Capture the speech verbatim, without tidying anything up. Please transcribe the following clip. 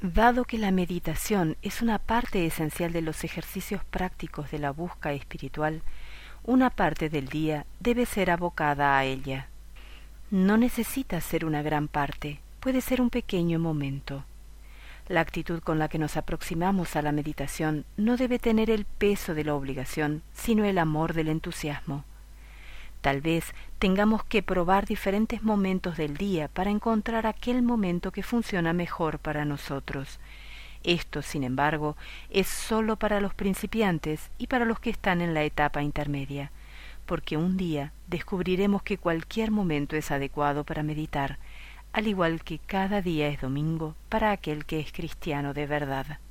Dado que la meditación es una parte esencial de los ejercicios prácticos de la búsqueda espiritual, una parte del día debe ser abocada a ella. No necesita ser una gran parte, puede ser un pequeño momento. La actitud con la que nos aproximamos a la meditación no debe tener el peso de la obligación, sino el amor del entusiasmo. Tal vez tengamos que probar diferentes momentos del día para encontrar aquel momento que funciona mejor para nosotros. Esto, sin embargo, es sólo para los principiantes y para los que están en la etapa intermedia, porque un día descubriremos que cualquier momento es adecuado para meditar, al igual que cada día es domingo para aquel que es cristiano de verdad.